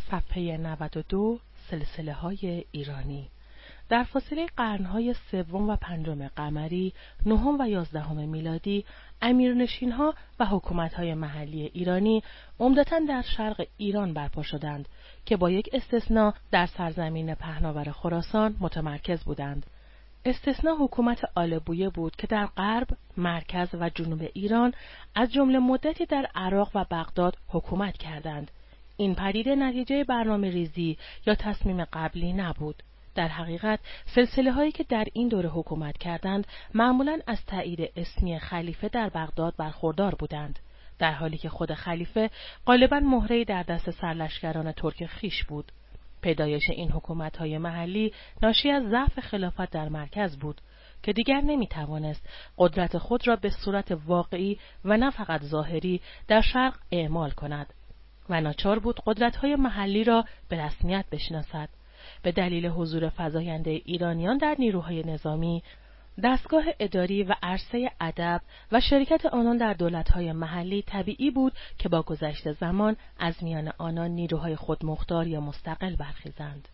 صفحه 92 سلسله‌های ایرانی در فاصله قرن‌های سوم و پنجم قمری، نهم و یازدهم میلادی، امیرنشین‌ها و حکومت‌های محلی ایرانی عمدتاً در شرق ایران برپا شدند که با یک استثناء در سرزمین پهناور خراسان متمرکز بودند. استثناء حکومت آل بویه بود که در غرب، مرکز و جنوب ایران از جمله مدتی در عراق و بغداد حکومت کردند. این پدیده نتیجه برنامه ریزی یا تصمیم قبلی نبود. در حقیقت سلسله هایی که در این دوره حکومت کردند معمولاً از تایید اسمی خلیفه در بغداد برخوردار بودند، در حالی که خود خلیفه غالباً مهره‌ای در دست سرلشکران ترک خویش بود. پیدایش این حکومت‌های محلی ناشی از ضعف خلافت در مرکز بود که دیگر نمی‌توانست قدرت خود را به صورت واقعی و نه فقط ظاهری در شرق اعمال کند و ناچار بود قدرت‌های محلی را به رسمیت بشناسد. به دلیل حضور فزاینده ایرانیان در نیروهای نظامی، دستگاه اداری و عرصه ادب و شرکت آنان در دولت‌های محلی طبیعی بود که با گذشت زمان از میان آنان نیروهای خودمختار یا مستقل برخیزند.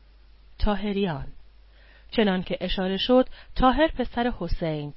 طاهریان چنان که اشاره شد، طاهر پسر حسین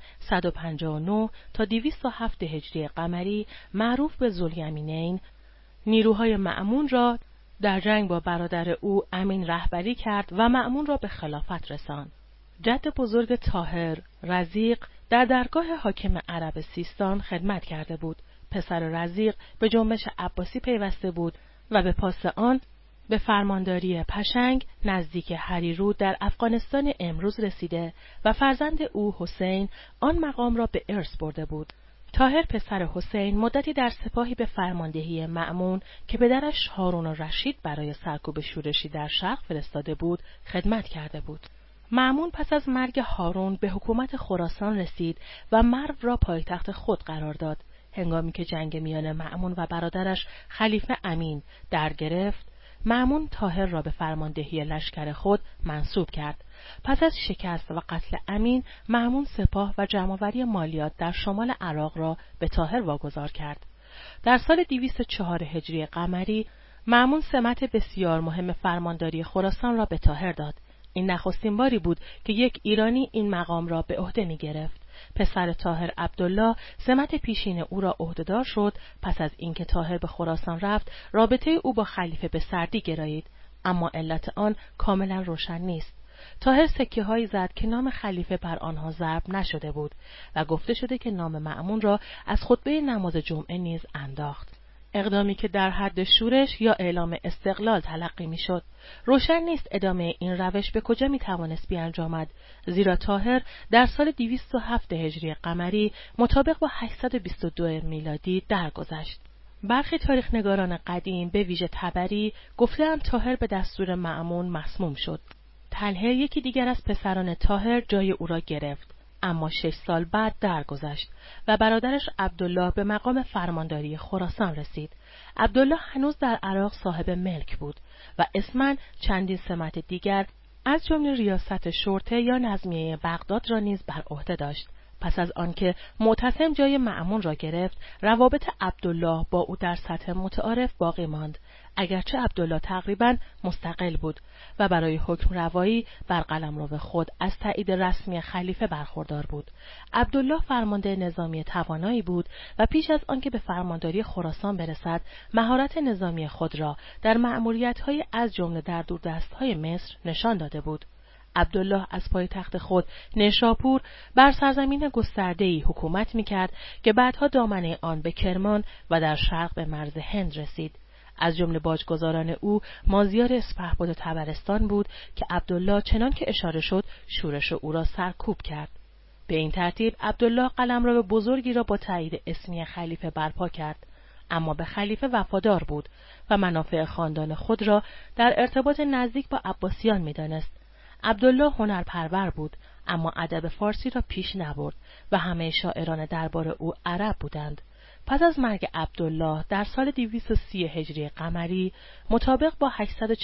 159 تا 207 هجری قمری معروف به ذوالیمینین نیروهای مأمون را در جنگ با برادر او امین رهبری کرد و مأمون را به خلافت رساند. جد بزرگ طاهر، رزیق، در درگاه حاکم عرب سیستان خدمت کرده بود. پسر رزیق به جنبش عباسی پیوسته بود و به پاس آن به فرمانداری پشنگ نزدیک هریرود در افغانستان امروز رسیده و فرزند او حسین آن مقام را به ارث برده بود. طاهر پسر حسین مدتی در سپاهی به فرماندهی مأمون که پدرش هارون الرشید برای سرکوب شورشی در شرق فرستاده بود خدمت کرده بود. مأمون پس از مرگ هارون به حکومت خراسان رسید و مرو را پایتخت خود قرار داد. هنگامی که جنگ میان مأمون و برادرش خلیفه امین در گرفت، مأمون طاهر را به فرماندهی لشکر خود منصوب کرد. پس از شکست و قتل امین، مأمون سپاه و جمع‌آوری مالیات در شمال عراق را به طاهر واگذار کرد. در سال 204 هجری قمری، مأمون سمت بسیار مهم فرمانداری خراسان را به طاهر داد. این نخستین باری بود که یک ایرانی این مقام را به عهده می گرفت. پسر طاهر عبدالله سمت پیشین او را عهدهدار شد. پس از اینکه طاهر به خراسان رفت، رابطه او با خلیفه به سردی گرایید، اما علت آن کاملا روشن نیست. طاهر سکه‌هایی زد که نام خلیفه بر آنها ضرب نشده بود و گفته شده که نام مأمون را از خطبه نماز جمعه نیز انداخت. اقدامی که در حد شورش یا اعلام استقلال تلقی میشد. روشن نیست ادامه این روش به کجا میتوانست بیانجامد، زیرا طاهر در سال 207 هجری قمری مطابق با 822 میلادی درگذشت. برخی تاریخ‌نگاران قدیم به ویژه طبری گفته‌اند طاهر به دستور مأمون مسموم شد. طلحه یکی دیگر از پسران طاهر جای او را گرفت، اما 6 سال بعد درگذشت و برادرش عبدالله به مقام فرمانداری خراسان رسید. عبدالله هنوز در عراق صاحب ملک بود و اسماً چندین سمت دیگر از جمله ریاست شرطه یا نظمیه بغداد را نیز بر عهده داشت. پس از آنکه معتصم جای مأمون را گرفت، روابط عبدالله با او در سطح متعارف باقی ماند، اگرچه عبدالله تقریباً مستقل بود و برای حکم روایی بر قلمرو خود از تایید رسمی خلیفه برخوردار بود. عبدالله فرمانده نظامی توانایی بود و پیش از آنکه به فرمانداری خراسان برسد، مهارت نظامی خود را در مأموریت‌های از جمله در دوردست‌های مصر نشان داده بود. عبدالله از پایتخت خود نیشاپور بر سرزمین گسترده‌ای حکومت می‌کرد که بعدها دامنه آن به کرمان و در شرق به مرز هند رسید. از جمله باجگزاران او مازیار اسپهبد و طبرستان بود که عبدالله چنان که اشاره شد شورش او را سرکوب کرد. به این ترتیب عبدالله قلمرو بزرگی را با تایید اسمی خلیفه برپا کرد، اما به خلیفه وفادار بود و منافع خاندان خود را در ارتباط نزدیک با عباسیان می‌دانست. عبدالله هنرپرور بود، اما ادب فارسی را پیش نبرد و همه شاعران دربار او عرب بودند. پس از مرگ عبدالله در سال 230 هجری قمری مطابق با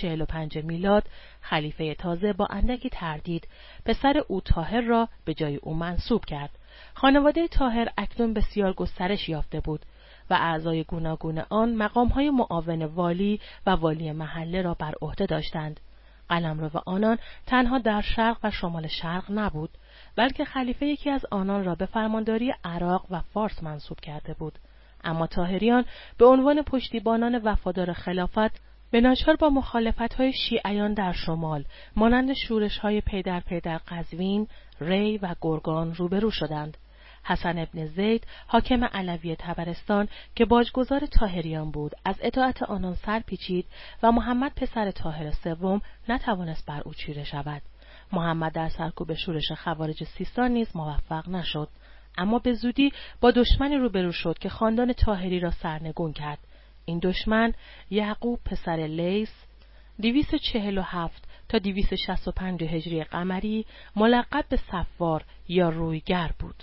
845 میلاد، خلیفه تازه با اندکی تردید پسر او طاهر را به جای او منصوب کرد. خانواده طاهر اکنون بسیار گسترش یافته بود و اعضای گوناگون آن مقام‌های معاون والی و والی محله را بر عهده داشتند. قلمرو آنان تنها در شرق و شمال شرق نبود، بلکه خلیفه یکی از آنان را به فرمانداری عراق و فارس منصوب کرده بود. اما طاهریان به عنوان پشتیبانان وفادار خلافت به ناچار با مخالفت‌های شیعیان در شمال مانند شورش‌های پی در پی در قزوین، ری و گرگان روبرو شدند. حسن ابن زید حاکم علوی طبرستان که باجگذار طاهریان بود از اطاعت آنان سرپیچید و محمد پسر طاهر سوم نتوانست بر او چیره شود. محمد در سرکوب شورش خوارج سیستان نیز موفق نشد، اما به زودی با دشمنی روبرو شد که خاندان طاهری را سرنگون کرد. این دشمن یعقوب پسر لیث 247 تا 265 هجری قمری ملقب به صفار یا رویگر بود.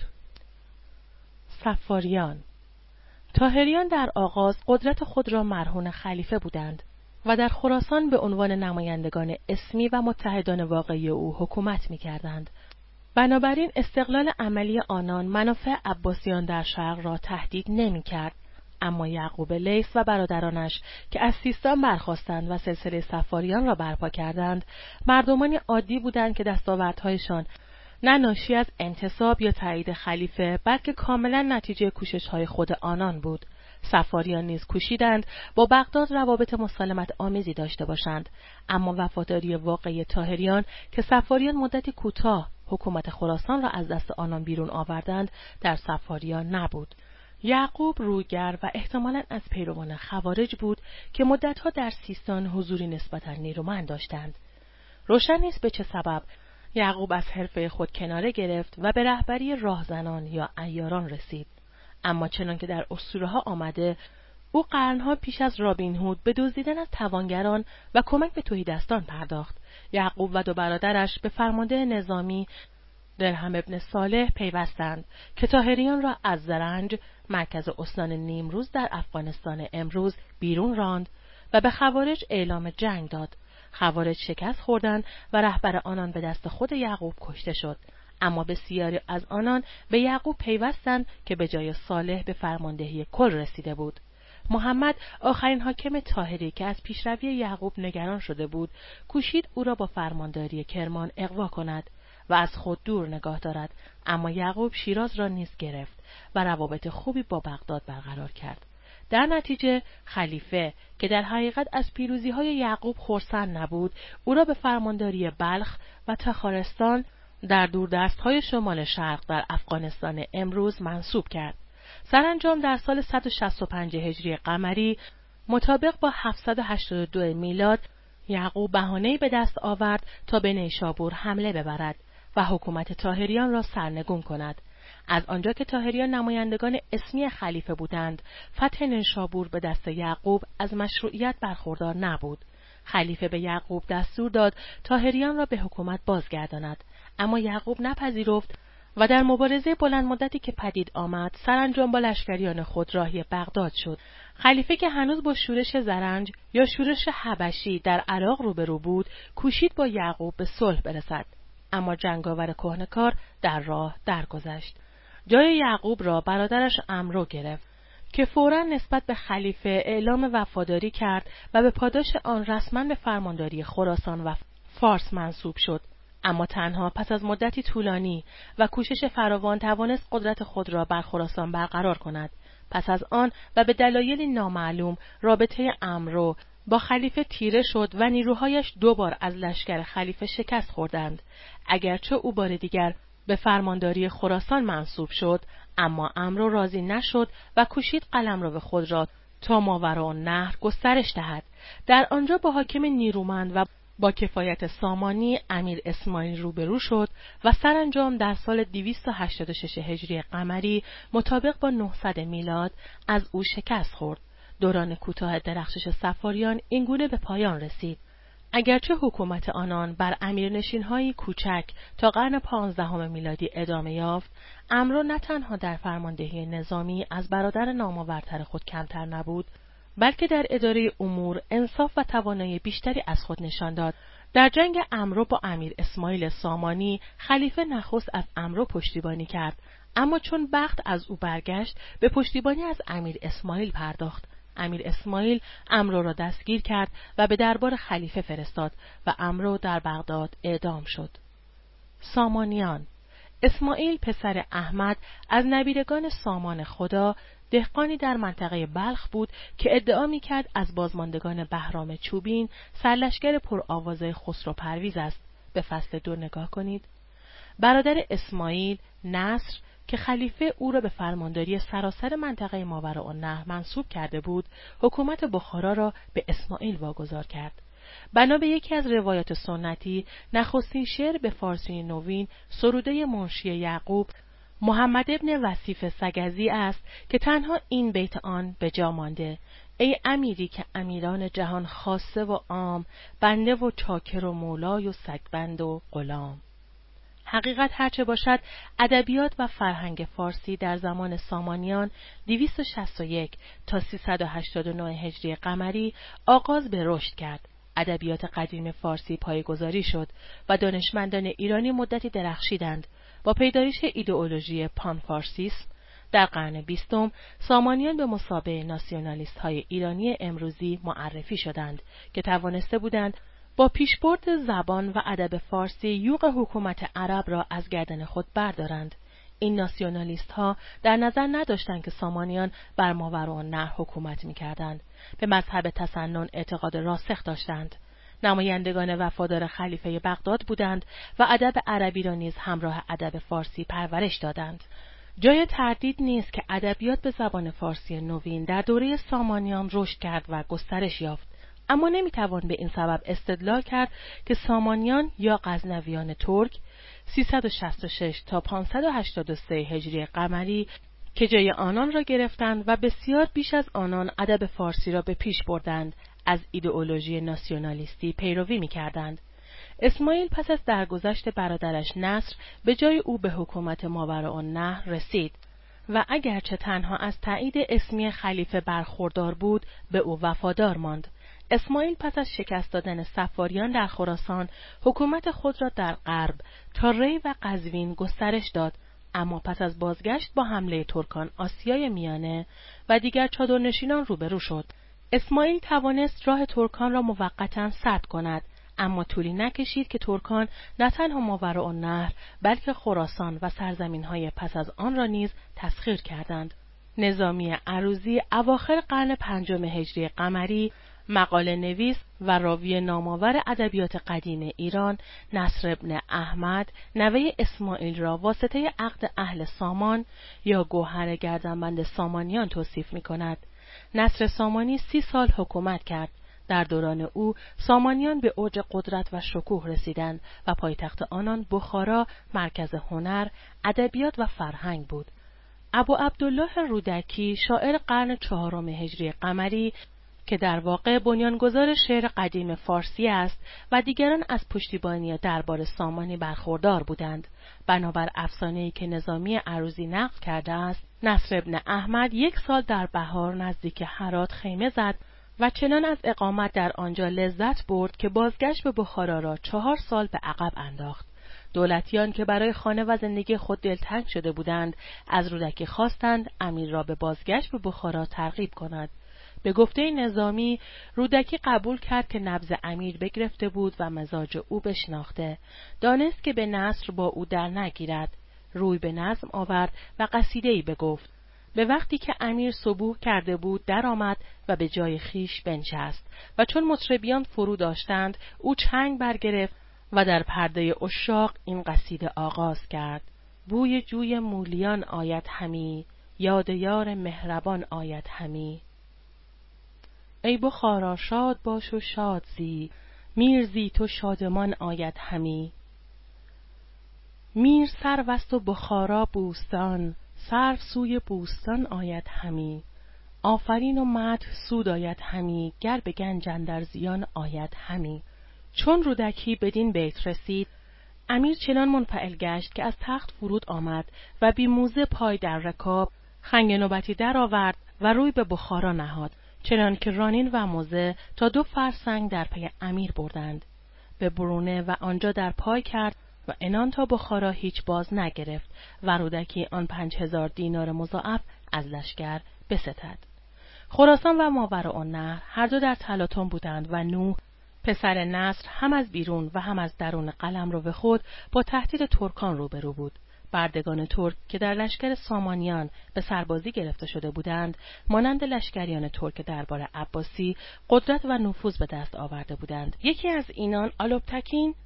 صفاریان طاهریان در آغاز قدرت خود را مرهون خلیفه بودند و در خراسان به عنوان نمایندگان اسمی و متحدان واقعی او حکومت می‌کردند. بنابراین استقلال عملی آنان منافع عباسیان در شرق را تهدید نمی‌کرد. اما یعقوب لیث و برادرانش که از سیستان برخاستند و سلسله صفاریان را برپا کردند، مردمانی عادی بودند که دستاوردهایشان نه ناشی از انتصاب یا تایید خلیفه، بلکه کاملا نتیجه کوشش‌های خود آنان بود. صفاریان نیز کوشیدند با بغداد روابط مسالمت آمیزی داشته باشند، اما وفاداری واقعی طاهریان که صفاریان مدتی کوتاه حکومت خراسان را از دست آنان بیرون آوردند در صفاریان نبود. یعقوب رویگر و احتمالاً از پیروان خوارج بود که مدتها در سیستان حضوری نسبتاً نیرومند داشتند. روشن نیست به چه سبب یعقوب از حرفه خود کناره گرفت و به رهبری راهزنان یا عیاران رسید. اما چنان که در اسطوره‌ها آمده، او قرنها پیش از رابین هود به دزدیدن از توانگران و کمک به تهیدستان پرداخت. یعقوب و دو برادرش به فرمانده نظامی درهم ابن صالح پیوستند که طاهریان را از زرنج، مرکز استان نیمروز در افغانستان امروز، بیرون راند و به خوارج اعلام جنگ داد. خوارج شکست خوردند و رهبر آنان به دست خود یعقوب کشته شد، اما بسیاری از آنان به یعقوب پیوستند که به جای صالح به فرماندهی کل رسیده بود. محمد آخرین حاکم طاهری که از پیشروی یعقوب نگران شده بود، کوشید او را با فرمانداری کرمان اغوا کند و از خود دور نگاه دارد، اما یعقوب شیراز را نیز گرفت و روابط خوبی با بغداد برقرار کرد. در نتیجه خلیفه که در حقیقت از پیروزی‌های یعقوب خرسند نبود، او را به فرمانداری بلخ و تخارستان در دوردست‌های شمال شرق در افغانستان امروز منصوب کرد. سرانجام در سال 165 هجری قمری مطابق با 782 میلاد یعقوب بهانه‌ای به دست آورد تا به نیشابور حمله ببرد و حکومت طاهریان را سرنگون کند. از آنجا که طاهریان نمایندگان اسمی خلیفه بودند، فتح نیشابور به دست یعقوب از مشروعیت برخوردار نبود. خلیفه به یعقوب دستور داد طاهریان را به حکومت بازگرداند، اما یعقوب نپذیرفت و در مبارزه بلند مدتی که پدید آمد، سرانجام با لشکریان خود راهی بغداد شد. خلیفه که هنوز با شورش زرنج یا شورش حبشی در عراق روبرو بود، کوشید با یعقوب به صلح برسد، اما جنگاور کهنه‌کار در راه درگذشت. جای یعقوب را برادرش عمرو گرفت که فوراً نسبت به خلیفه اعلام وفاداری کرد و به پاداش آن رسما به فرمانداری خراسان و فارس منصوب شد. اما تنها پس از مدتی طولانی و کوشش فراوان توانست قدرت خود را بر خراسان برقرار کند. پس از آن و به دلایلی نامعلوم رابطه عمرو با خلیفه تیره شد و نیروهایش 2 بار از لشکر خلیفه شکست خوردند. اگرچه او بار دیگر به فرمانداری خراسان منصوب شد، اما عمرو راضی نشد و کوشید قلمرو خود را تا ماوراءالنهر گسترش دهد. در آنجا با حاکم نیرومند و با کفایت سامانی امیر اسماعیل روبرو شد و سرانجام در سال 286 هجری قمری مطابق با 900 میلاد از او شکست خورد. دوران کوتاه درخشش صفاریان اینگونه به پایان رسید. اگرچه حکومت آنان بر امیرنشین‌هایی کوچک تا قرن 15 میلادی ادامه یافت، عمرو نه تنها در فرماندهی نظامی از برادر نامآورتر خود کمتر نبود، بلکه در اداره امور انصاف و توانایی بیشتری از خود نشان داد. در جنگ عمرو با امیر اسماعیل سامانی، خلیفه نخست از عمرو پشتیبانی کرد، اما چون بخت از او برگشت به پشتیبانی از امیر اسماعیل پرداخت. امیر اسماعیل عمرو را دستگیر کرد و به دربار خلیفه فرستاد و عمرو در بغداد اعدام شد. سامانیان. اسماعیل پسر احمد از نبیرگان سامان خدا دهقانی در منطقه بلخ بود که ادعا می‌کرد از بازماندگان بهرام چوبین سرلشکر پرآوازه خسرو پرویز است. به فصل 2 نگاه کنید. برادر اسماعیل نصر که خلیفه او را به فرمانداری سراسر منطقه ماوراءالنهر منصوب کرده بود، حکومت بخارا را به اسماعیل واگذار کرد. بنا به یکی از روایات سنتی، نخستین شعر به فارسی نوین سروده منشی یعقوب محمد ابن وصیف سگزی است که تنها این بیت آن به جا مانده: ای امیری که امیران جهان خاصه و عام، بنده و چاکر و مولای و سگبند و غلام. حقیقت هرچه باشد، ادبیات و فرهنگ فارسی در زمان سامانیان 261 تا 389 هجری قمری آغاز به رشد کرد. ادبیات قدیم فارسی پایه‌گذاری شد و دانشمندان ایرانی مدتی درخشیدند. با پیدایش ایدئولوژی پانفارسیسم در قرن 20 سامانیان به مثابه ناسیونالیست‌های ایرانی امروزی معرفی شدند که توانسته بودند با پیشبرد زبان و ادب فارسی یوغ حکومت عرب را از گردن خود بردارند. این ناسیونالیست‌ها در نظر نداشتند که سامانیان بر ماوراءالنهر حکومت می‌کردند. به مذهب تسنن اعتقاد راسخ داشتند. نمایندگان وفادار خلیفه بغداد بودند و ادب عربی را نیز همراه ادب فارسی پرورش دادند. جای تردید نیست که ادبیات به زبان فارسی نوین در دوره سامانیان رشد کرد و گسترش یافت. اما نمیتوان به این سبب استدلال کرد که سامانیان یا غزنویان ترک 366 تا 583 هجری قمری که جای آنان را گرفتند و بسیار بیش از آنان ادب فارسی را به پیش بردند، از ایدئولوژی ناسیونالیستی پیروی می‌کردند. اسماعیل پس از درگذشت برادرش نصر به جای او به حکومت ماوراءالنهر رسید و اگرچه تنها از تایید اسمی خلیفه برخوردار بود، به او وفادار ماند. اسماعیل پس از شکست دادن صفاریان در خراسان حکومت خود را در غرب تا ری و قزوین گسترش داد، اما پس از بازگشت با حمله ترکان آسیای میانه و دیگر چادرنشینان روبرو شد. اسماعیل توانست راه ترکان را موقتاً سد کند، اما طولی نکشید که ترکان نه تنها ماوراءالنهر بلکه خراسان و سرزمین‌های پس از آن را نیز تسخیر کردند. نظامی عروضی اواخر قرن 5 هجری قمری مقاله نویس و راوی نامآور ادبیات قدیم ایران نصر بن احمد نوه اسماعیل را واسطه عقد اهل سامان یا گوهر گردنبند سامانیان توصیف می‌کند. نصر سامانی 30 سال حکومت کرد. در دوران او سامانیان به اوج قدرت و شکوه رسیدند و پایتخت آنان بخارا مرکز هنر، ادبیات و فرهنگ بود. ابو عبدالله رودکی شاعر قرن 4 هجری قمری که در واقع بنیانگذار شعر قدیم فارسی است و دیگران از پشتیبانی دربار سامانی برخوردار بودند. بنابر افسانه‌ای که نظامی عروضی نقل کرده است، نصر بن احمد 1 سال در بهار نزدیک هرات خیمه زد و چنان از اقامت در آنجا لذت برد که بازگشت به بخارا را 4 سال به عقب انداخت. دولتیان که برای خانه و زندگی خود دلتنگ شده بودند، از رودکی خواستند امیر را به بازگشت به بخارا ترغیب کند. به گفته نظامی، رودکی قبول کرد که نبض امیر بگرفته بود و مزاج او بشناخته. دانست که به نصر با او در نگیرد. روی به نظم آورد و قصیده‌ای بگفت. به وقتی که امیر صبوح کرده بود درآمد و به جای خیش بنشست و چون مطربیان فرو داشتند او چنگ برگرفت و در پرده عشاق این قصیده آغاز کرد: بوی جوی مولیان آید همی، یاد یار مهربان آید همی. ای بخارا شاد باش و شاد زی، میر زی تو شادمان آید همی. میر سروست و بخارا بوستان، سرو سوی بوستان آید همی. آفرین و مدح سود آید همی، گر به گنج اندر زیان آید همی. چون رودکی بدین بیت رسید، امیر چنان منفعل گشت که از تخت فرود آمد و بی موزه پای در رکاب خنگ نوبتی در آورد و روی به بخارا نهاد، چنان که رانین و موزه تا 2 فرسنگ در پی امیر بردند. به برونه و آنجا در پای کرد و عنان تا بخارا هیچ باز نگرفت و رودکی آن 5000 دینار مضاعف از لشکر بستد. خراسان و ماوراءالنهر هر دو در تلاطم بودند و نوح پسر نصر هم از بیرون و هم از درون قلمرو خود با تهدید ترکان روبرو بود. بردگان ترک که در لشکر سامانیان به سربازی گرفته شده بودند، مانند لشکریان ترک دربار عباسی قدرت و نفوذ به دست آورده بودند. یکی از اینان آلوبتکین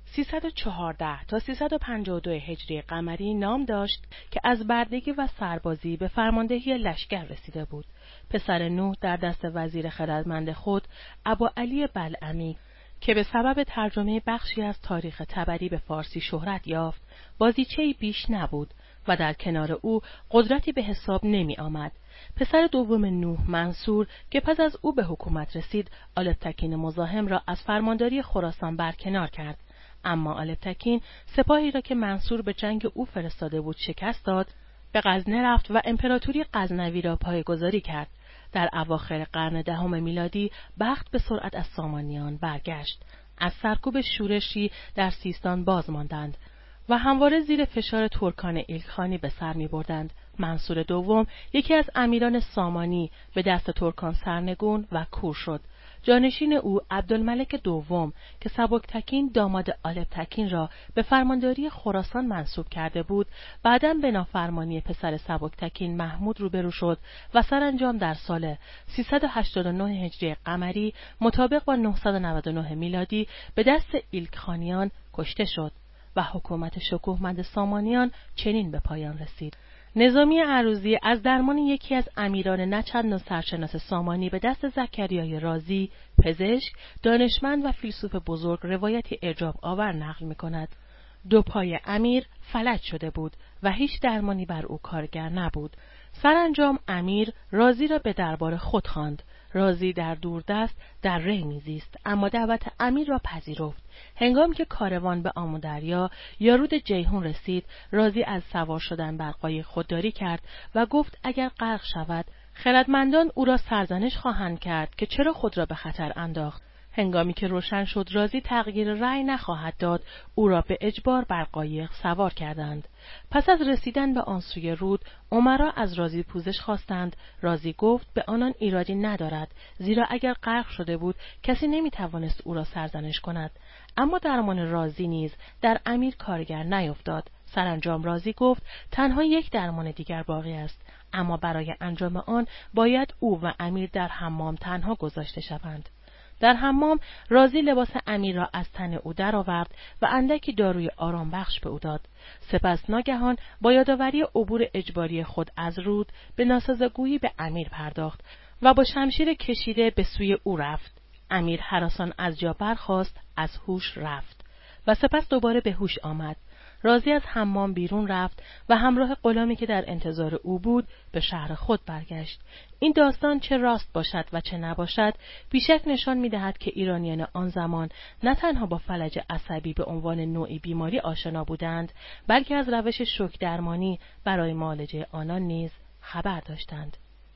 314 تا 352 هجری قمری نام داشت که از بردگی و سربازی به فرماندهی لشکر رسیده بود. پسر نوح در دست وزیر خردمند خود ابوعلی بلعمی که به سبب ترجمه بخشی از تاریخ طبری به فارسی شهرت یافت، بازیچه‌ای بیش نبود و در کنار او قدرتی به حساب نمی آمد. پسر دوم نوح منصور که پس از او به حکومت رسید، آلبتکین مزاحم را از فرمانداری خراسان برکنار کرد. اما آلبتکین سپاهی را که منصور به جنگ او فرستاده بود شکست داد، به غزنه رفت و امپراتوری غزنوی را پایه‌گذاری کرد. در اواخر قرن دهم میلادی بخت به سرعت از سامانیان برگشت. از سرکوب شورشی در سیستان باز ماندند و همواره زیر فشار ترکان ایلخانی به سر می بردند. منصور دوم یکی از امیران سامانی به دست ترکان سرنگون و کور شد. جانشین او عبدالملک دوم که سبکتکین داماد آلبتکین را به فرمانداری خراسان منصوب کرده بود، بعداً به نافرمانی پسر سبکتکین محمود روبرو شد و سرانجام در سال 389 هجری قمری مطابق با 999 میلادی به دست ایلخانیان کشته شد و حکومت شکوهمند سامانیان چنین به پایان رسید. نظامی عروضی از درمان یکی از امیران نچند و سرشناس سامانی به دست زکریای رازی، پزشک، دانشمند و فیلسوف بزرگ روایتی اعجاب آور نقل می‌کند. دو پای امیر فلج شده بود و هیچ درمانی بر او کارگر نبود. سرانجام امیر رازی را به دربار خود خواند. رازی در دوردست در ری میزیست، اما دعوت امیر را پذیرفت. هنگام که کاروان به آمودریا یا رود جیهون رسید، رازی از سوار شدن بر قایق خودداری کرد و گفت اگر غرق شود، خردمندان او را سرزنش خواهند کرد که چرا خود را به خطر انداخت. هنگامی که روشن شد رازی تغییر رأی نخواهد داد، او را به اجبار بر قایق سوار کردند. پس از رسیدن به آن سوی رود، امرا از رازی پوزش خواستند. رازی گفت به آنان ایرادی ندارد، زیرا اگر غرق شده بود کسی نمیتوانست او را سرزنش کند. اما درمان رازی نیز در امیر کارگر نیفتاد. سرانجام رازی گفت تنها یک درمان دیگر باقی است، اما برای انجام آن باید او و امیر در حمام تنها گذاشته شوند. در حمام رازی لباس امیر را از تن او درآورد و اندکی داروی آرام بخش به او داد. سپس ناگهان با یادآوری عبور اجباری خود از رود به ناسزاگویی به امیر پرداخت و با شمشیر کشیده به سوی او رفت. امیر هراسان از جا برخاست، از هوش رفت و سپس دوباره به هوش آمد. رازی از حمام بیرون رفت و همراه غلامی که در انتظار او بود به شهر خود برگشت. این داستان چه راست باشد و چه نباشد، بیشک نشان می‌دهد که ایرانیان آن زمان نه تنها با فلج عصبی به عنوان نوعی بیماری آشنا بودند، بلکه از روش شوک درمانی برای معالجه آنان نیز خبر داشتند.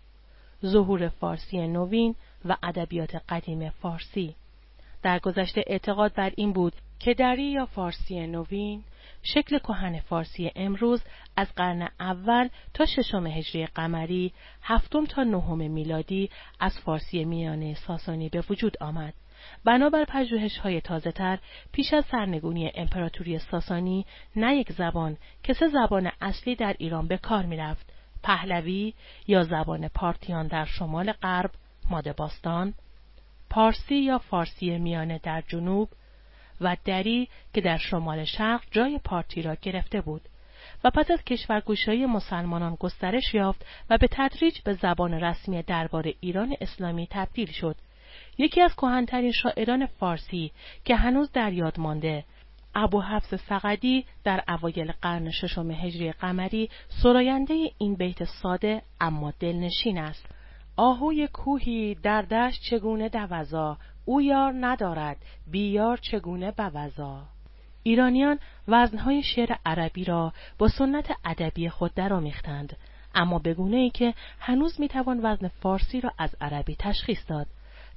ظهور فارسی نوین و ادبیات قدیم فارسی. در گذشته اعتقاد بر این بود که دری یا فارسی نوین، شکل کهن فارسی امروز، از قرن اول تا ششم هجری قمری، هفتم تا نهم میلادی از فارسی میانه ساسانی به وجود آمد. بنابر پژوهش‌های تازه‌تر، پیش از سرنگونی امپراتوری ساسانی، نه یک زبان که سه زبان اصلی در ایران به کار می‌رفت: پهلوی یا زبان پارتیان در شمال غرب، ماده باستان، پارسی یا فارسی میانه در جنوب و دری که در شمال شرق جای پارتی را گرفته بود و پس از کشورگشایی مسلمانان گسترش یافت و به تدریج به زبان رسمی دربار ایران اسلامی تبدیل شد. یکی از کهن‌ترین شاعران فارسی که هنوز در یاد مانده، ابوحفص سقدی، در اوایل قرن ششم هجری قمری سراینده این بیت ساده اما دلنشین است: آهوی کوهی در دشت چگونه دوزا، او یار ندارد بی یار چگونه بوزا. ایرانیان وزنهای شعر عربی را با سنت ادبی خود درآمیختند، اما به گونه‌ای که هنوز میتوان وزن فارسی را از عربی تشخیص داد.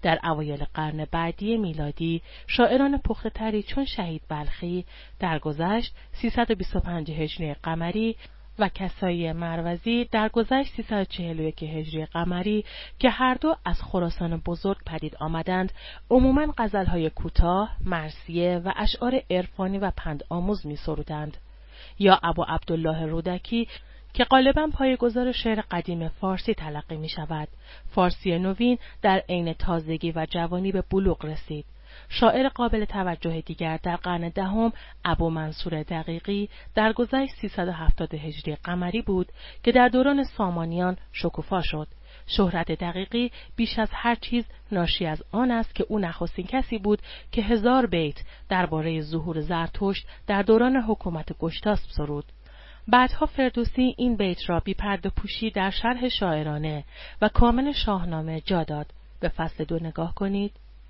در اوایل قرن بعدی میلادی شاعران پخته‌تری چون شهید بلخی درگذشت 325 هجری قمری و کسایی مروزی درگذشت 341 هجری قمری که هر دو از خراسان بزرگ پدید آمدند، عموماً غزل‌های کوتاه، مرثیه و اشعار عرفانی و پندآموز می‌سرودند. یا ابو عبدالله رودکی که غالباً پایه‌گذار شعر قدیم فارسی تلقی می‌شود. فارسی نوین در عین تازگی و جوانی به بلوغ رسید. شاعر قابل توجه دیگر در قرن دهم ابو منصور دقیقی درگذشت 370 هجری قمری بود که در دوران سامانیان شکوفا شد. شهرت دقیقی بیش از هر چیز ناشی از آن است که او نخستین کسی بود که 1000 بیت درباره ظهور زرتشت در دوران حکومت گشتاسپ سرود. بعدها فردوسی این بیت را بی پرده پوشی در شرح شاعرانه و کامل شاهنامه جا داد. به فصل 2 نگاه کنید.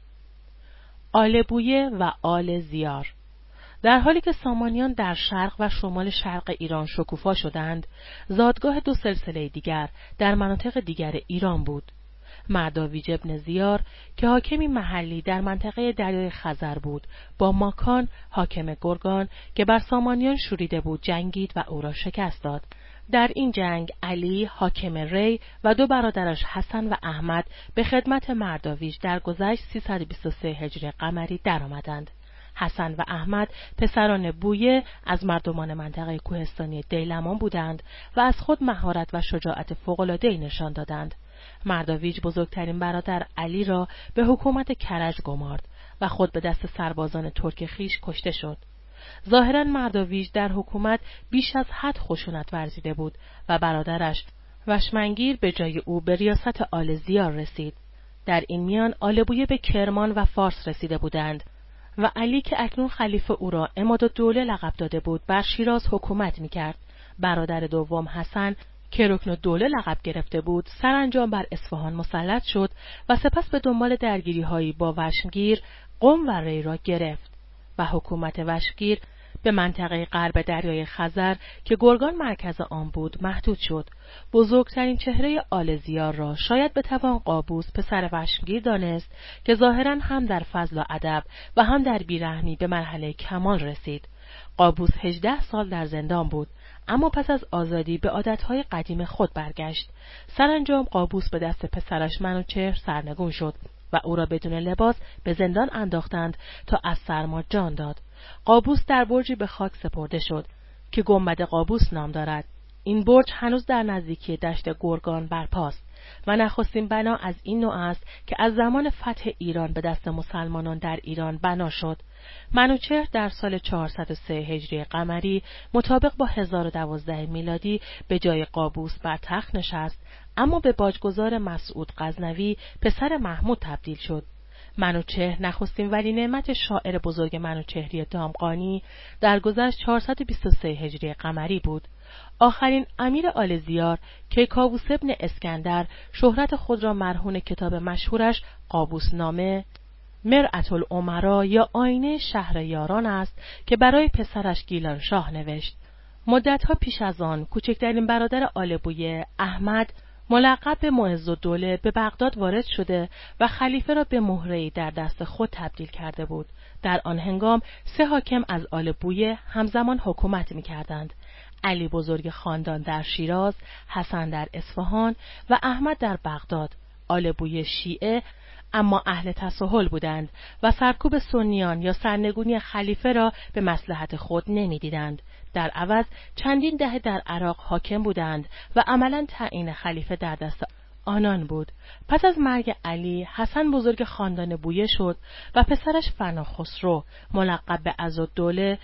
آل بویه و آل زیار. در حالی که سامانیان در شرق و شمال شرق ایران شکوفا شدند، زادگاه دو سلسله دیگر در مناطق دیگر ایران بود. مرداویج ابن زیار که حاکمی محلی در منطقه دریای خزر بود، با ماکان حاکم گرگان که بر سامانیان شوریده بود جنگید و او را شکست داد. در این جنگ علی حاکم ری و 2 برادرش حسن و احمد به خدمت مرداویج در گذشت 323 هجری قمری درآمدند. حسن و احمد پسران بویه از مردمان منطقه کوهستانی دیلمان بودند و از خود مهارت و شجاعت فوق‌العاده‌ای نشان دادند. مرداویج بزرگترین برادر علی را به حکومت کرج گمارد و خود به دست سربازان ترک خویش کشته شد. ظاهراً مرداویج در حکومت بیش از حد خشونت ورزیده بود و برادرش وشمنگیر به جای او به ریاست آل زیار رسید. در این میان آل بویه به کرمان و فارس رسیده بودند و علی که اکنون خلیفه او را عمادالدوله لقب داده بود بر شیراز حکومت می‌کرد. برادر دوم حسن که رکن‌الدوله لقب گرفته بود سرانجام بر اصفهان مسلط شد و سپس به دنبال درگیری‌هایی با وشمگیر قم و ری را گرفت و حکومت وشمگیر به منطقه غرب دریای خزر که گرگان مرکز آن بود محدود شد. بزرگترین چهره آل زیار را شاید بتوان قابوس پسر وشمگیر دانست که ظاهراً هم در فضل و ادب و هم در بیرحمی به مرحله کمال رسید. قابوس 18 سال در زندان بود، اما پس از آزادی به عادتهای قدیم خود برگشت. سرانجام قابوس به دست پسرش منوچهر سرنگون شد و او را بدون لباس به زندان انداختند تا از سرما جان داد. قابوس در برجی به خاک سپرده شد که گنبد قابوس نام دارد. این برج هنوز در نزدیکی دشت گرگان برپاست و نخستین بنا از این نوع است که از زمان فتح ایران به دست مسلمانان در ایران بنا شد. منوچهر در سال 403 هجری قمری مطابق با 1012 میلادی به جای قابوس بر تخت نشست، اما به باجگذار مسعود غزنوی پسر محمود تبدیل شد. منوچهر نخستین ولی نعمت شاعر بزرگ منوچهری دامغانی در گذشت 423 هجری قمری بود. آخرین امیر آل زیار کیکاووس ابن اسکندر شهرت خود را مرهون کتاب مشهورش قابوس نامه مرأة الامرا یا آینه شهریاران است که برای پسرش گیلان شاه نوشت. مدتها پیش از آن کوچکترین برادر آل بویه احمد ملقب به معزالدوله به بغداد وارد شده و خلیفه را به مهره‌ای در دست خود تبدیل کرده بود. در آن هنگام 3 حاکم از آل بویه همزمان حکومت می‌کردند: علی بزرگ خاندان در شیراز، حسن در اصفهان و احمد در بغداد. آل بویه شیعه اما اهل تساهل بودند و سرکوب سنیان یا سرنگونی خلیفه را به مصلحت خود نمی‌دیدند. در عوض چندین دهه در عراق حاکم بودند و عملاً تعیین خلیفه در دست آنان بود. پس از مرگ علی، حسن بزرگ خاندان بویه شد و پسرش فناخسرو ملقب به عزالدوله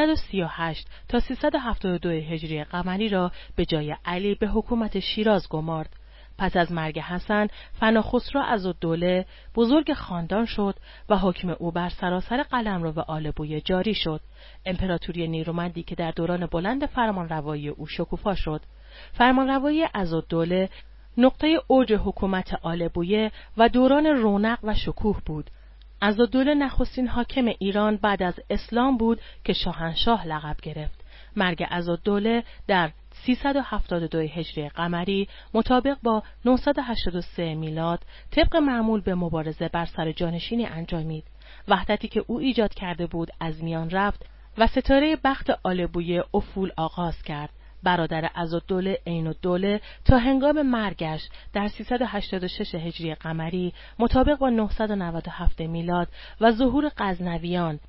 338 تا 372 هجری قمری را به جای علی به حکومت شیراز گمارد. پس از مرگ حسن، فناخسرو عزالدوله بزرگ خاندان شد و حکم او بر سراسر قلمرو آل بویه جاری شد. امپراتوری نیرومندی که در دوران بلند فرمانروایی او شکوفا شد. فرمانروایی عزالدوله نقطه اوج حکومت آل بویه و دوران رونق و شکوه بود. عزالدوله نخستین حاکم ایران بعد از اسلام بود که شاهنشاه لقب گرفت. مرگ عزالدوله در 372 هجری قمری مطابق با 983 میلاد طبق معمول به مبارزه بر سر جانشینی انجامید. وحدتی که او ایجاد کرده بود از میان رفت و ستاره بخت آل بویه افول آغاز کرد. برادر عزالدوله عین‌الدوله تا هنگام مرگش در 386 هجری قمری مطابق با 997 میلاد و ظهور غزنویان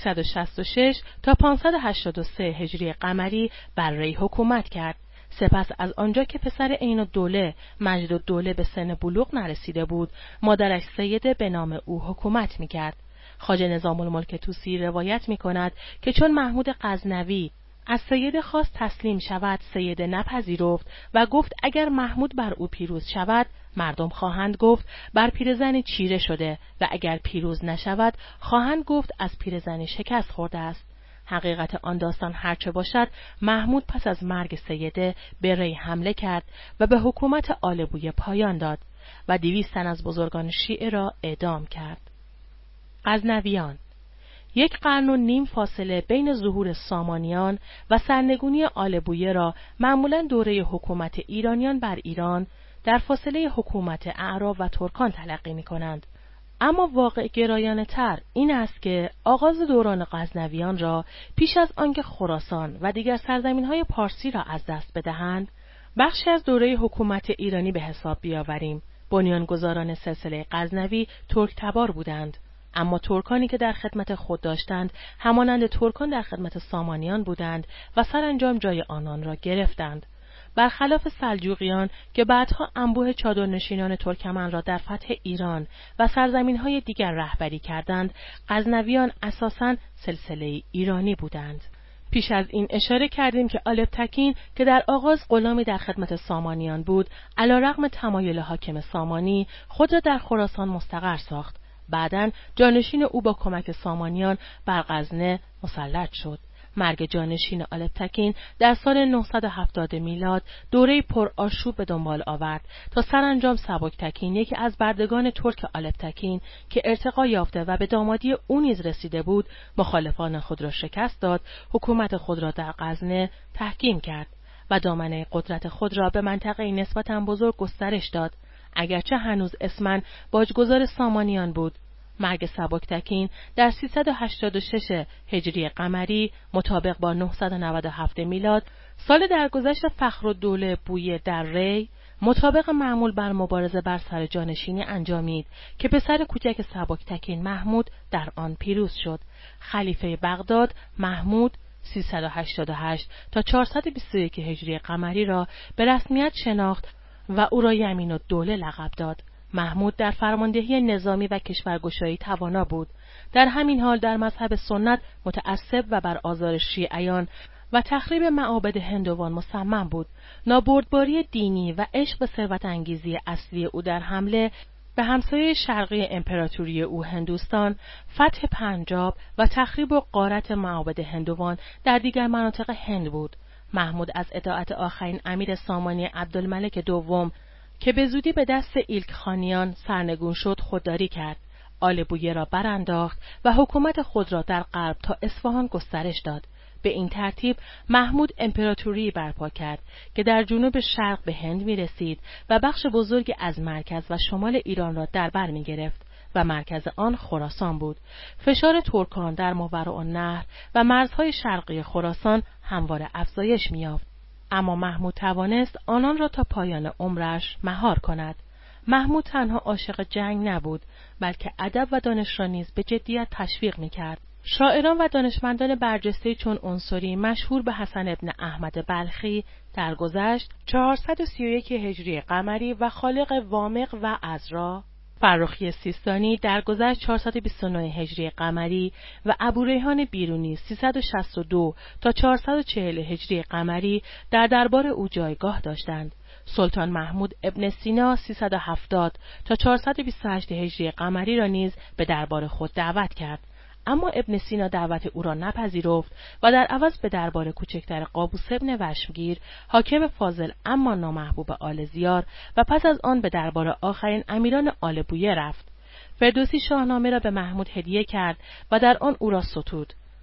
366 تا 583 هجری قمری بر ری حکومت کرد. سپس از آنجا که پسر عین‌الدوله مجدالدوله به سن بلوغ نرسیده بود، مادرش سیده به نام او حکومت می‌کرد. خواجه نظام الملک طوسی روایت می‌کند که چون محمود غزنوی از سید خواست تسلیم شود، سید نپذیرفت و گفت اگر محمود بر او پیروز شود، مردم خواهند گفت بر پیرزن چیره شده و اگر پیروز نشود، خواهند گفت از پیرزن شکست خورده است. حقیقت آن داستان هرچه باشد، محمود پس از مرگ سیده به ری حمله کرد و به حکومت آل بویه پایان داد و 200 تن از بزرگان شیعه را اعدام کرد. غزنویان 1.5 قرن فاصله بین ظهور سامانیان و سرنگونی آل بویه را معمولاً دوره حکومت ایرانیان بر ایران در فاصله حکومت اعراب و ترکان تلقی می‌کنند. اما واقع گرایانه تر این است که آغاز دوران غزنویان را پیش از آنکه خراسان و دیگر سرزمین‌های پارسی را از دست بدهند، بخشی از دوره حکومت ایرانی به حساب بیاوریم. بنیانگذاران سلسله غزنوی ترک تبار بودند. اما ترکانی که در خدمت خود داشتند همانند ترکان در خدمت سامانیان بودند و سرانجام جای آنان را گرفتند. برخلاف سلجوقیان که بعدها انبوه چادرنشینان ترکمن را در فتح ایران و سرزمین‌های دیگر رهبری کردند، غزنویان اساساً سلسله ایرانی بودند. پیش از این اشاره کردیم که الپتکین که در آغاز غلامی در خدمت سامانیان بود، علیرغم تمایل حاکم سامانی خود را در خراسان مستقر ساخت. بعداً جانشین او با کمک سامانیان بر غزنه مسلط شد. مرگ جانشین الپتکین در سال 970 میلاد دوره پرآشوب به دنبال آورد تا سرانجام سبکتکین، یکی از بردگان ترک الپتکین که ارتقا یافته و به دامادی او نیز رسیده بود، مخالفان خود را شکست داد، حکومت خود را در غزنه تحکیم کرد و دامنه قدرت خود را به منطقه نسبتاً بزرگ گسترش داد. اگرچه هنوز اسماً باجگذار سامانیان بود. مرگ سبکتکین در 386 هجری قمری مطابق با 997 میلاد، سال درگذشت فخرالدوله بویه در ری، مطابق معمول بر مبارزه بر سر جانشینی انجامید که پسر کوچک سبکتکین محمود در آن پیروز شد. خلیفه بغداد محمود 388 تا 421 هجری قمری را به رسمیت شناخت و او را یمین‌الدوله لقب داد. محمود در فرماندهی نظامی و کشورگشایی توانا بود. در همین حال در مذهب سنت متعصب و بر آزار شیعیان و تخریب معابد هندوان مصمم بود. نابردباری دینی و عشق به ثروت انگیزی اصلی او در حمله به همسایه شرقی امپراتوری او هندوستان، فتح پنجاب و تخریب و غارت معابد هندوان در دیگر مناطق هند بود. محمود از اطاعت آخرین امیر سامانی عبدالملک دوم که به زودی به دست ایلک خانیان سرنگون شد خودداری کرد. آل بویه را برانداخت و حکومت خود را در غرب تا اصفهان گسترش داد. به این ترتیب محمود امپراتوری برپا کرد که در جنوب شرق به هند می رسید و بخش بزرگی از مرکز و شمال ایران را در بر می گرفت و مرکز آن خراسان بود. فشار ترکان در ماوراءالنهر و مرزهای شرقی خراسان همواره افزایش می یافت. اما محمود توانست آنان را تا پایان عمرش مهار کند. محمود تنها عاشق جنگ نبود، بلکه ادب و دانش را نیز به جدیت تشویق می‌کرد. شاعران و دانشمندان برجسته چون عنصری مشهور به حسن ابن احمد بلخی درگذشت 431 هجری قمری و خالق وامق و عذرا، فرخی سیستانی درگذشت 429 هجری قمری و ابوریحان بیرونی 362 تا 440 هجری قمری در دربار او جایگاه داشتند. سلطان محمود ابن سینا 370 تا 428 هجری قمری را نیز به دربار خود دعوت کرد. اما ابن سینا دعوت او را نپذیرفت و در عوض به دربار کوچکتر قابوس ابن وشمگیر، حاکم فاضل اما نامحبوب آل زیار، و پس از آن به دربار آخرین امیران آل بویه رفت. فردوسی شاهنامه را به محمود هدیه کرد و در آن او را ستود.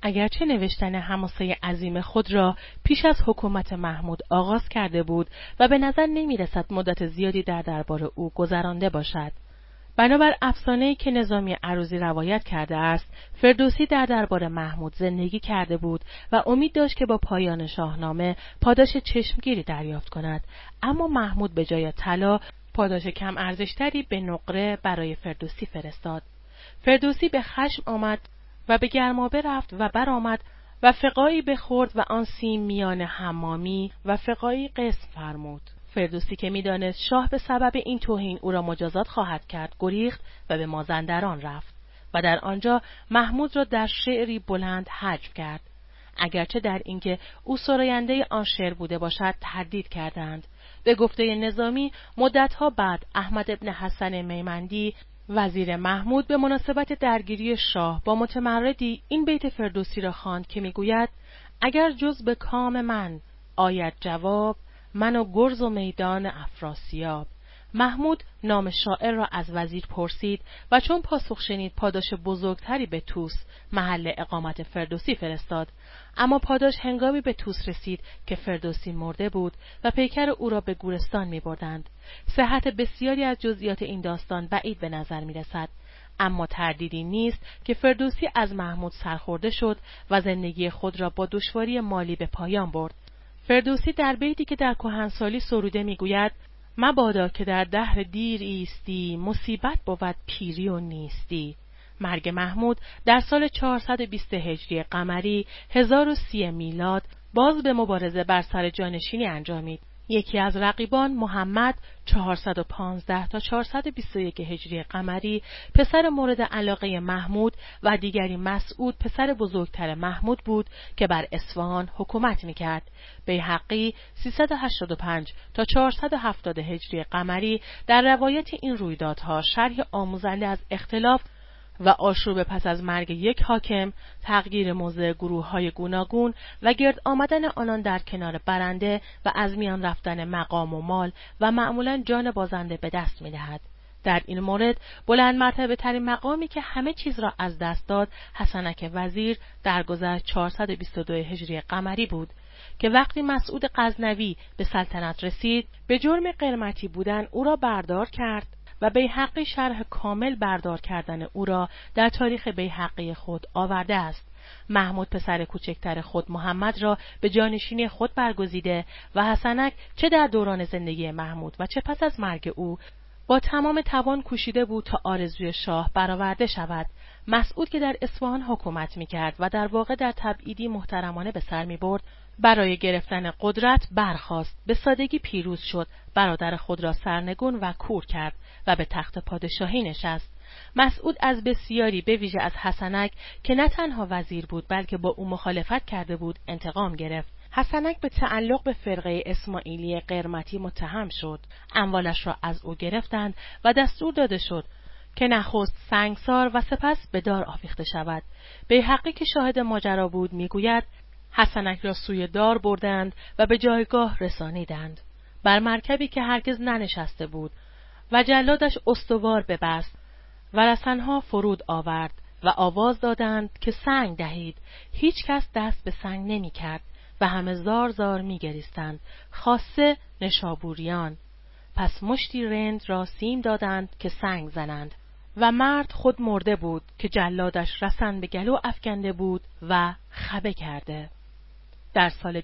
اگرچه نوشتن حماسه عظیم خود را پیش از حکومت محمود آغاز کرده بود و به نظر نمی‌رسد مدت زیادی در دربار او گذرانده باشد. بنابر افسانه‌ای که نظامی عروضی روایت کرده است، فردوسی در دربار محمود زندگی کرده بود و امید داشت که با پایان شاهنامه پاداش چشمگیری دریافت کند، اما محمود به جای طلا پاداش کم ارزشتری به نقره برای فردوسی فرستاد. فردوسی به خشم آمد و به گرمابه رفت و برآمد و فقاعی بخورد و آن سیم میان حمامی و فقاعی قسم فرمود. فردوسی که می‌دانست شاه به سبب این توهین او را مجازات خواهد کرد، گریخت و به مازندران رفت و در آنجا محمود را در شعری بلند حجو کرد. اگرچه در اینکه او سراینده آن شعر بوده باشد تردید کردند. به گفته نظامی مدتها بعد احمد ابن حسن میمندی وزیر محمود به مناسبت درگیری شاه با متمردی این بیت فردوسی را خواند که میگوید: اگر جز به کام من آید جواب، من و گرز و میدان افراسیاب. محمود نام شاعر را از وزیر پرسید و چون پاسخ شنید پاداش بزرگتری به طوس محل اقامت فردوسی فرستاد، اما پاداش هنگامی به طوس رسید که فردوسی مرده بود و پیکر او را به گورستان می بردند. صحت بسیاری از جزئیات این داستان بعید به نظر می رسد، اما تردیدی نیست که فردوسی از محمود سرخورده شد و زندگی خود را با دشواری مالی به پایان برد. فردوسی در بیتی که در کهنسالی سروده میگوید: مبادا که در دهر دیر ایستی، مصیبت بود پیری و نیستی. مرگ محمود در سال 420 هجری قمری 1030 میلاد باز به مبارزه بر سر جانشینی انجامید. یکی از رقیبان محمد 415 تا 421 هجری قمری پسر مورد علاقه محمود و دیگری مسعود پسر بزرگتر محمود بود که بر اصفهان حکومت میکرد. بیهقی 385 تا 470 هجری قمری در روایت این رویدادها شرح آموزنده از اختلاف و آشوب پس از مرگ یک حاکم، تغییر موضع گروه‌های گوناگون و گرد آمدن آنان در کنار برنده و از میان رفتن مقام و مال و معمولاً جان بازنده به دست می‌دهد. در این مورد بلند مرتبه ترین مقامی که همه چیز را از دست داد حسنک وزیر در گذشت 422 هجری قمری بود که وقتی مسعود غزنوی به سلطنت رسید به جرم قرمطی بودن او را بردار کرد و بیهقی شرح کامل بردار کردن او را در تاریخ بیهقی خود آورده است. محمود پسر کوچکتر خود محمد را به جانشینی خود برگزیده و حسنک چه در دوران زندگی محمود و چه پس از مرگ او با تمام توان کوشیده بود تا آرزوی شاه برآورده شود. مسعود که در اصفهان حکومت می‌کرد و در واقع در تبعیدی محترمانه به سر می‌برد، برای گرفتن قدرت برخاست، به سادگی پیروز شد، برادر خود را سرنگون و کور کرد و به تخت پادشاهی نشست. مسعود از بسیاری به ویژه از حسنک که نه تنها وزیر بود بلکه با او مخالفت کرده بود انتقام گرفت. حسنک به تعلق به فرقه اسماعیلی قرمطی متهم شد. اموالش را از او گرفتند و دستور داده شد که نخست سنگسار و سپس به دار آویخته شود. بیهقی که شاهد ماجرا بود میگوید: حسنک را سوی دار بردند و به جایگاه رسانیدند، بر مرکبی که هرگز ننشسته بود و جلادش استوار ببست و رسنها فرود آورد و آواز دادند که سنگ دهید. هیچ کس دست به سنگ نمی کرد و همه زار زار می گریستند، خاصه نشابوریان. پس مشتی رند را سیم دادند که سنگ زنند و مرد خود مرده بود که جلادش رسن به گلو افکنده بود و خبه کرده. در سال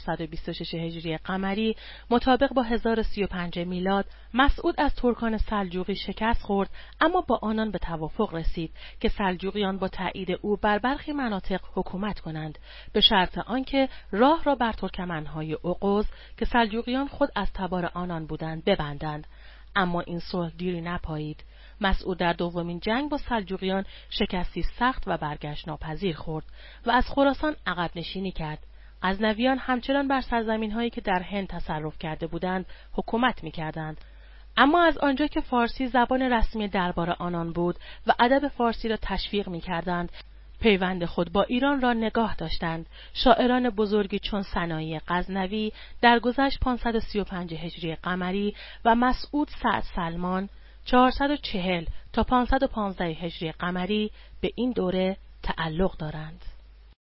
426 هجری قمری مطابق با 1035 میلاد مسعود از ترکان سلجوقی شکست خورد، اما با آنان به توافق رسید که سلجوقیان با تایید او بر برخی مناطق حکومت کنند، به شرط آنکه راه را بر ترکمنهای اوغوز که سلجوقیان خود از تبار آنان بودند ببندند. اما این صلح دیری نپایید. مسعود در دومین جنگ با سلجوقیان شکستی سخت و برگشت ناپذیر خورد و از خراسان عقب نشینی کرد. غزنویان همچنان بر سرزمین‌هایی که در هند تصرف کرده بودند حکومت می‌کردند، اما از آنجا که فارسی زبان رسمی دربار آنان بود و ادب فارسی را تشویق می‌کردند، پیوند خود با ایران را نگاه داشتند. شاعران بزرگی چون سنایی غزنوی در گذشت 535 هجری قمری و مسعود سعد سلمان 440 تا 515 هجری قمری به این دوره تعلق دارند.